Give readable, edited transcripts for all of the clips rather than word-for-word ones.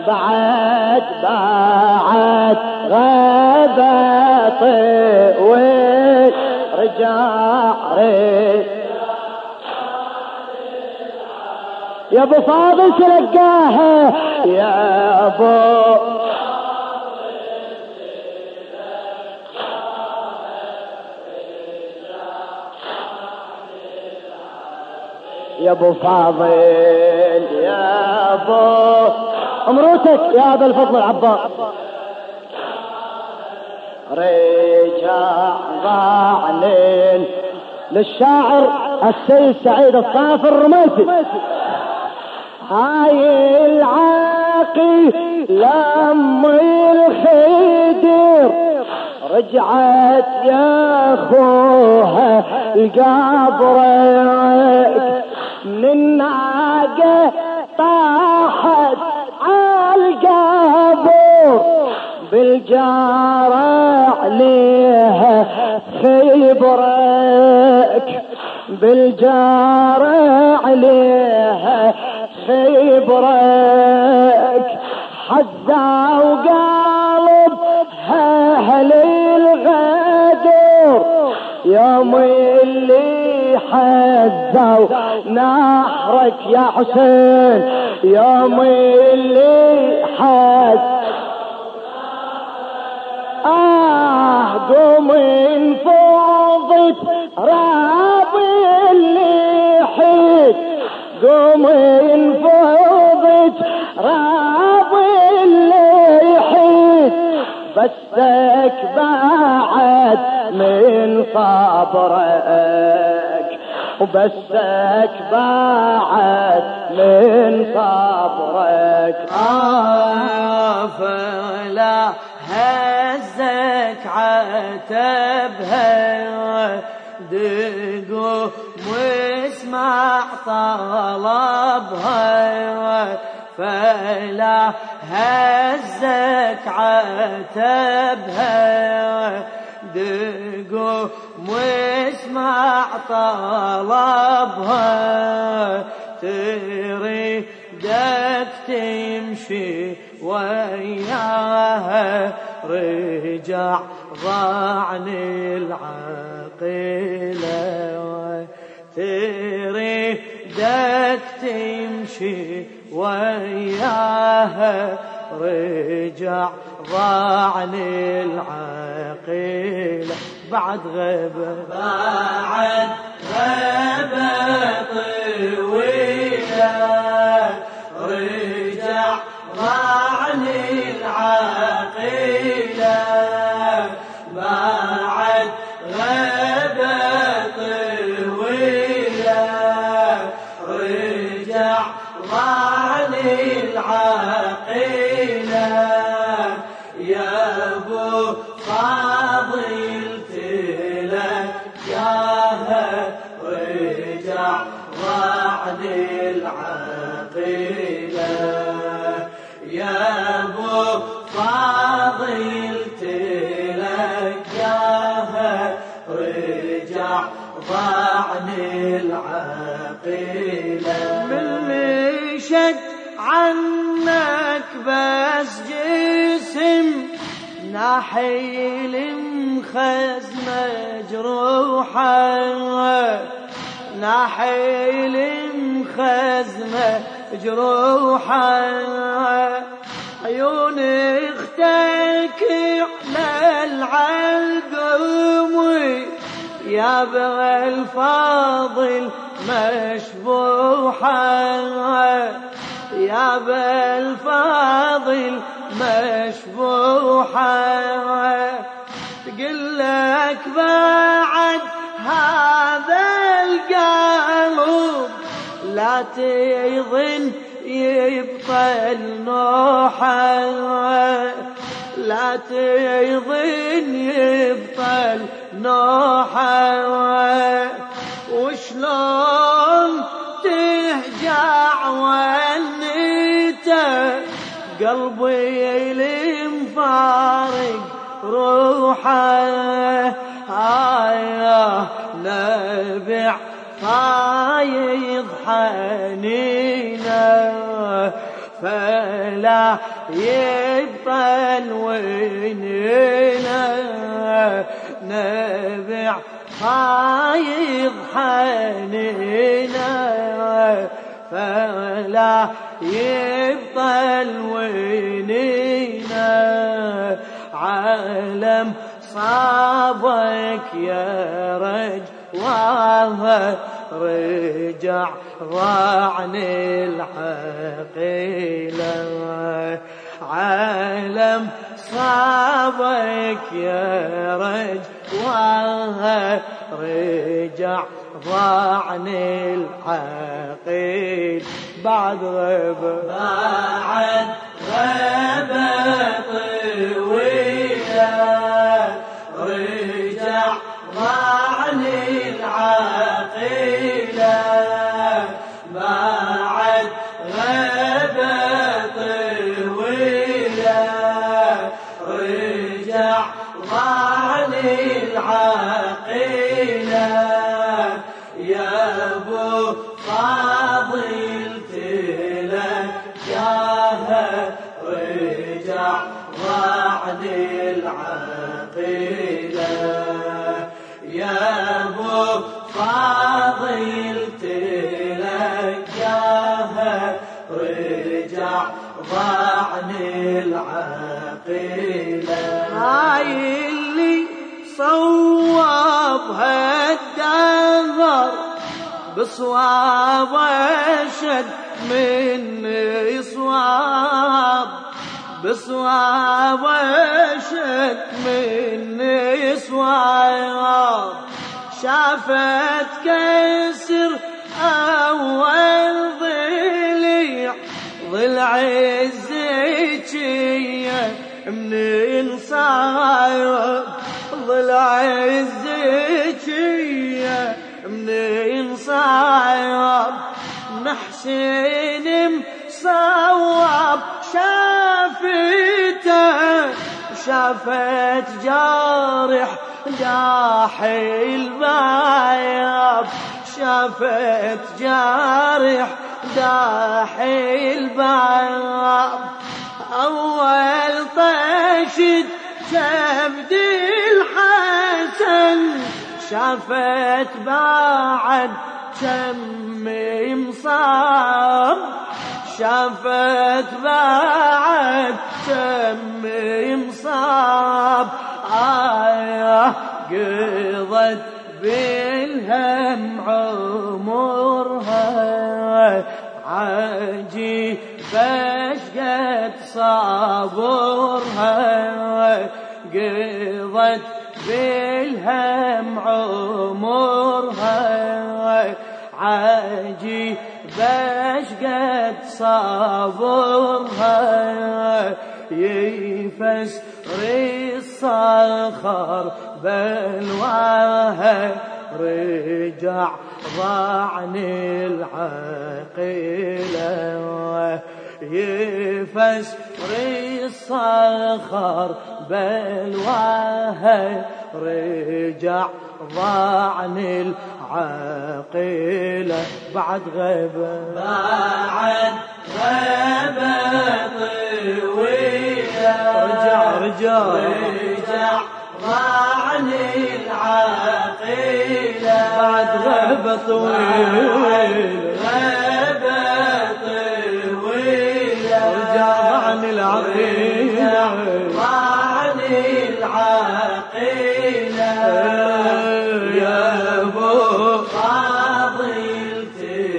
بعد غابت ورجع يا ابو فاضل تلقاها يا ابو يا ابو فاضل يا ابو امروتك يا ابا الفضل العباس رجع ضاعنين للشاعر السيد سعيد الصافي الرميسي هاي العاقي لامي الخدر رجعت يا اخوها القبرك من الناقة طاحت عالقبر بالجارة عليها خبرك بالجارة عليها خبرك حزة وقلبها أهل الغدر يوم اللي حزوا نحرك يا حسين يوم اللي حز قوم انفضت رابي اللي حيد قوم انفضت رابي اللي حيد بسك بعد من صبرك وبسك بعد من صبرك فلا هزك عتبها دقو واسمع طلبها فلا هزك عتبها دقو واسمع طلبها تريدك تمشي وياها رجع ضاعني العقيلة تريدك تمشي وياها رجع ضاعني العقيلة بعد غيبة طويلة رجع ضاعني العقيلة بعد غيبة طويلة رجع ضاعني العقيلة يا ابو فاضل تلقاها رجع ضاعني العقيلة يا ابو فاضل تلقاها رجع ضاعني العقيلة من شد عنك بس جسم نحيل مخزمة جروحا نحيل مخزمة جروحا عيون اختك على العلقم يا بالفاضل مشبوحا يا بالفاضل مشبوحا تقلك بعد هذا القلب لا تظن يبطل نوحا لا تظن يبطل نوحا وشلون تهجع ونيته قلبي المفارق روحه يا نبع فايض حنينه فلا يبطل ويننا نبع فايض حنينا فلا يبطل ويننا عالم صابك يا رجواه رجع ضاعني العقيلة عالم صابك يا رجواه رجع ضاعني العقيل بعد غيبة طويلة رجع ضاعني العقيلة بعد غيبة طويلة رجع ضاعني العقيلة يا ابو فاضل تلقاها رجع ضاعني العقيلة يا ابو فاضل تلقاها رجع ضاعني العقيلة هاي اللي صوبها الدهر بصواب اشد مني صواب بصواب اشد مني صواب شافت كسر اول ضلع الزكية منين صاير ضلع الزكية منين صاير محسن مصوب شافته شافت جارح جاحي البايب شافت جارح داحي الباب أول طشت كبد الحسن شافت بعد كم مصاب شافت بعد كم مصاب قضت بالهم عمرها عجيب فشقت صبرها قضت بالهم عمرها عجيب فشقت صبرها يفسر الصخر بلواها رجع ضاعني العقيلة يفسر الصخر بلواها رجع ضاعني العقيلة بعد غيبة طويلة رجع ضاعني العقيلة بعد غيبة طويلة رجع ضاعني العقيلة ضاعني العقيلة يا ابو فاضل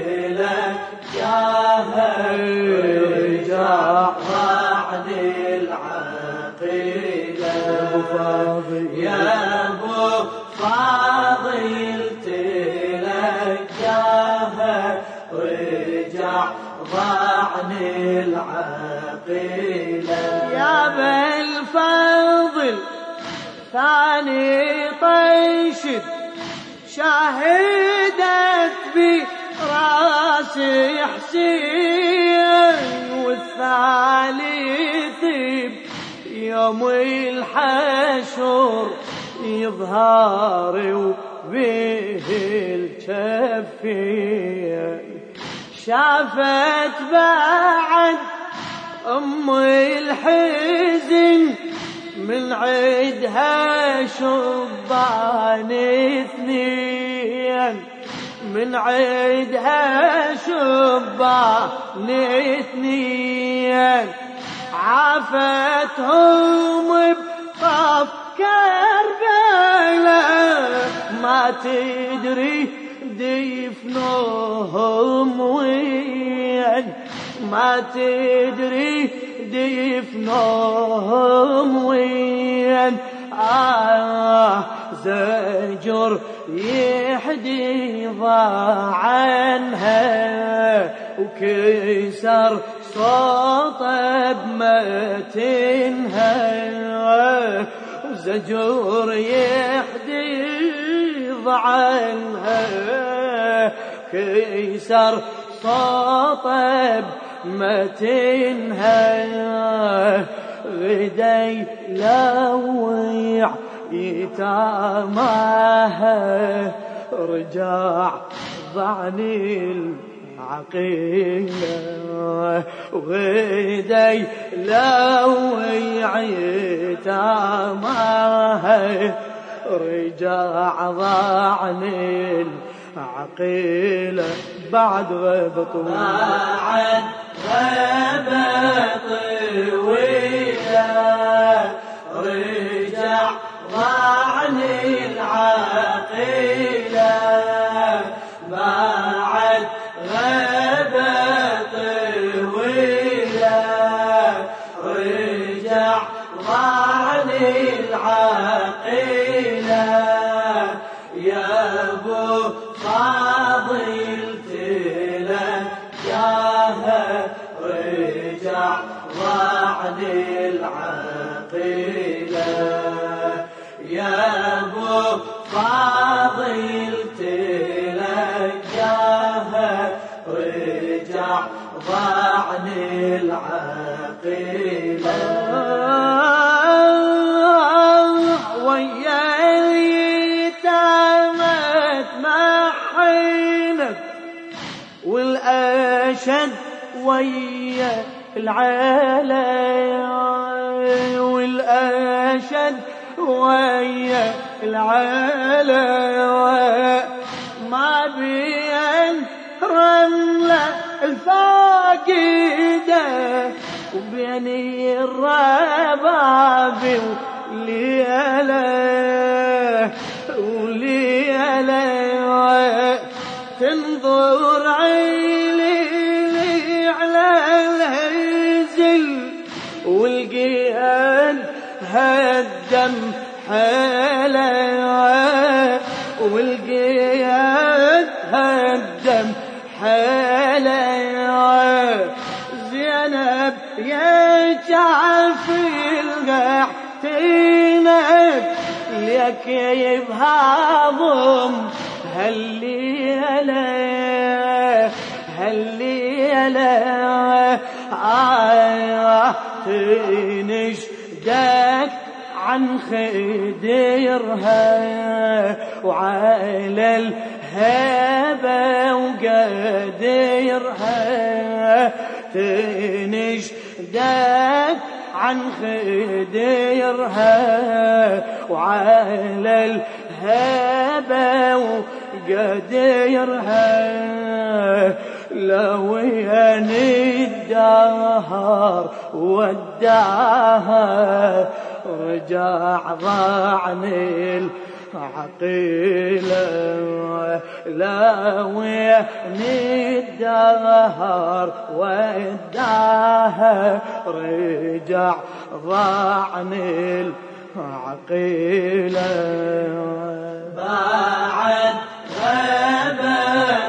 تلقاها رجع ضاعني العقيلة يا ابو فاضل تلقاها رجع ضاعني العقيلة يا بالفضل ثاني طيشت شاهدت براسي حسين والثالث يوم الحشر يظهر وبه الكفية شافت بعد أم الحزن من عيدها شبان اثنين، من عيدها شبان اثنين، عافتهم بطف كربلاء ما تدري دفنهم وين، ما تدري دفنهم وين. زجر يحدي ضاع عنها وكسر صوت بمتنها، وزجر يحدي ضاع عنها كسر صوت بمتنها. غدي لويع يتاماها رجع ضعني العقيلة، وغدي لويع يتاماها رجع ضعني العقيلة. بعد غيبة طويلة، بعد غيبة طويلة رجع ضعني العقيلة. بعد غيبة طويلة رجع ضعني العقيلة. يا ابو فاضل تلقاها رجع ضعني العقيلة. يا ابو فاضل تلقاها رجع ضعني العقيلة. ويا اليتامى تمحنت والأشد ويا العالي، والأشد ويا العالي، ما بين رملة الفاقدة وبين الرباب وليلة وليلة. تنظر عيني على الهزل والقيان هالدم حاله، والقيان هالدم حاله. زينب يا جعفر قحتينك ليك يبهضم هالليلة هالليلة. تنشدك عن خديرها وعلى الهبة وقديرها. تنشدك عن خديرها وعلى الهبة وقديرها. لو ياني الدهر وداها رجع ضعني العقيلة. لو ياني الدهر وداها رجع ضعني العقيلة. بعد غيبة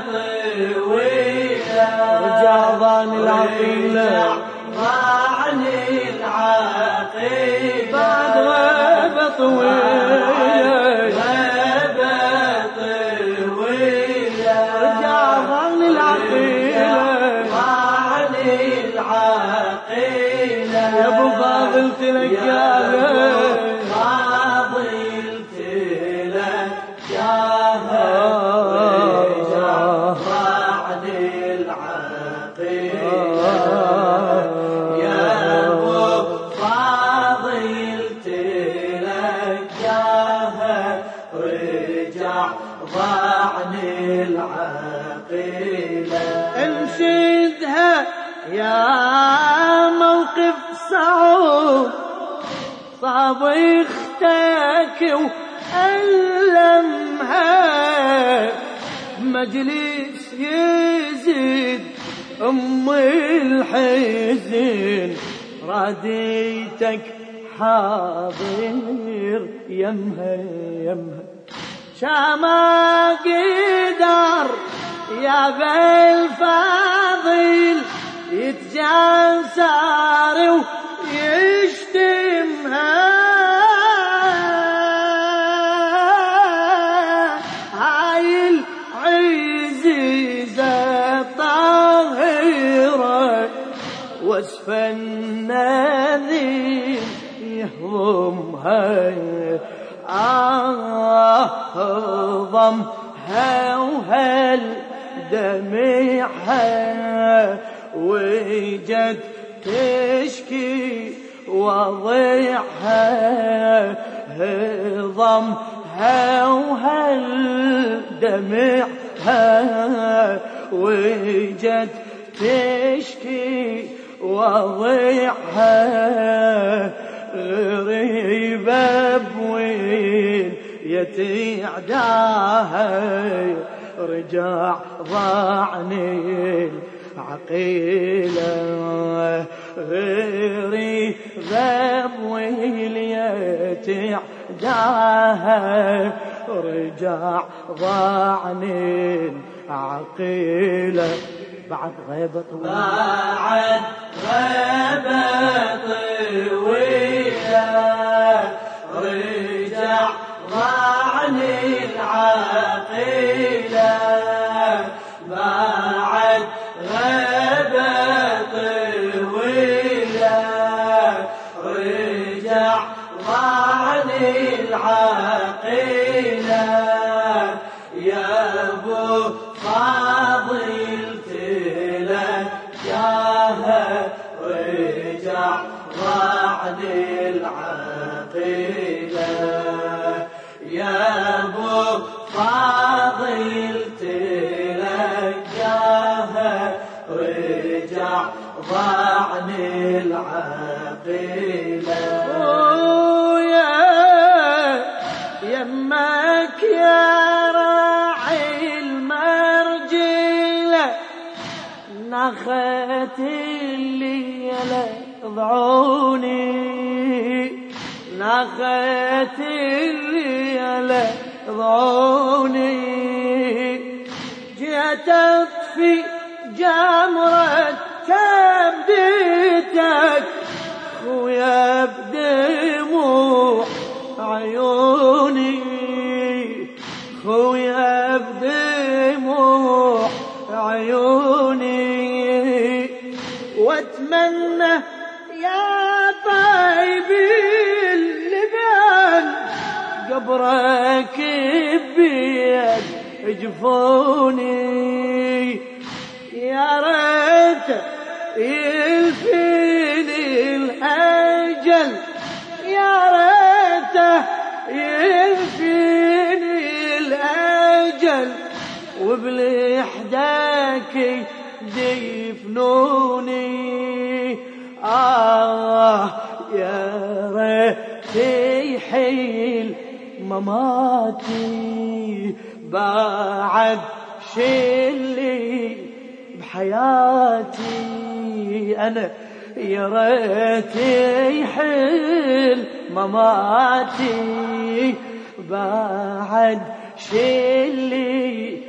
طويلة رجع ضعني العقيلة. ضعني العقيلة. بعد غيبة طويلة غيبة طويلة رجع ضعني العقيلة. ضعني العقيلة. يا ابو فاضل تلقاها يا المواقف صعب صعب اختك وألمها مجلس يزيد أم الحزن راديتك حاضر يمها يمها شاما قدر يا بالفاضل يتجاسر ويشتمها هاي العزيزة طاهرة وصف النذير يهضمها ضمها وهل دمعها وجت تشكي وضعها ضمها وهل دمعها وجت تشكي وضعها غريبة بوين يتعداها رجع ضعني العقيلة غريبة بوين يتعداها رجع ضعني العقيلة بعد غيبة طويلة بعد غيبة طويلة رجع ضعني العقيلة بعد غيبة طويلة رجع ضعني العقيلة يا ابو فاضل تلقاها رجع ضعني العقيلة يا ابو فاضل تلقاها رجع ضعني العقيلة يمك يا راعي المرجلة نخت الليلة ضعوني نخت الليلة ضعوني جيت اطفي جمرة كبدتك خويا بدموع عيوني خويا بدموع عيوني واتمنى يا طيب اللبان قبرك بيد جفوني يا ريت يلفيني الأجل يا ريته يلفيني الأجل وبالإحداك ديفنوني يا ريت يحيل مماتي بعد شلي بحياتي أنا يا ريت يحل مماتي بعد شلي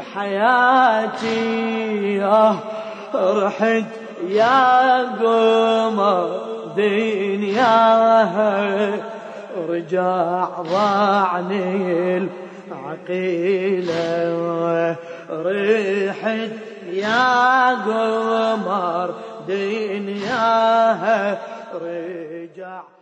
بحياتي رحت يا قمر دنياها رجع ضعني العقيلة رحت يا قمر دنياها رجع